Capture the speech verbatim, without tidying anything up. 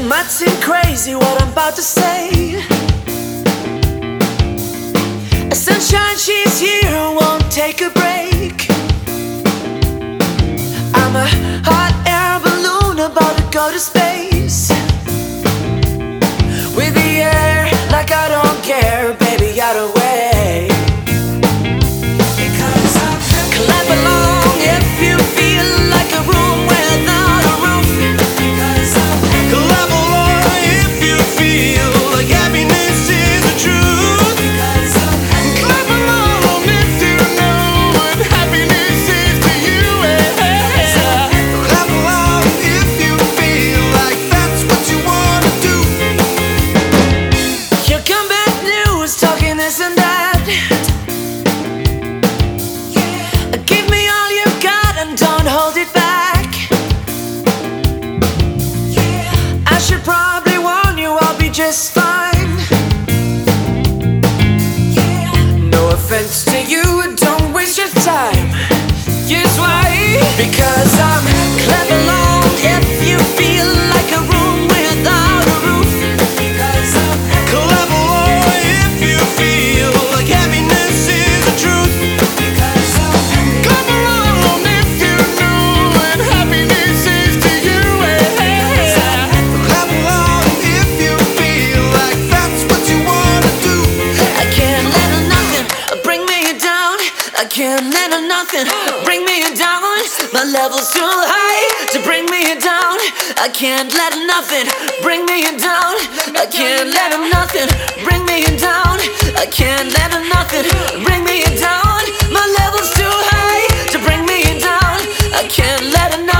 might seem crazy what I'm about to say. Sunshine, she's here, won't take a break. I'm a hot air balloon about to go to space. With the air, like I don't care, baby, out of way. Because I'm clap along if you feel like a room without a roof. Because I'm clap along if you feel like happiness is the truth. Because I'm clap along if you know what happiness is to you. Clap along if you feel like that's what you wanna do. Here come bad news, talking this and that. Give me all you got and don't hold it back. I should probably warn you, I'll be just fine. No offense to you, don't waste your time. Here's why. Because I'm clap along if you feel like a room without a roof. Because I'm clap along if you feel like happiness is the truth. Because I'm clap along if you know what happiness is to you. Clap along if you feel like that's what you wanna do. I can't let nothing bring me down. I can't let nothing bring me down. My level's too high to bring me down. I can't let nothing bring me down. I can't let nothing bring me down. I can't let nothing bring me down. My level's too high to bring me down. I can't let nothing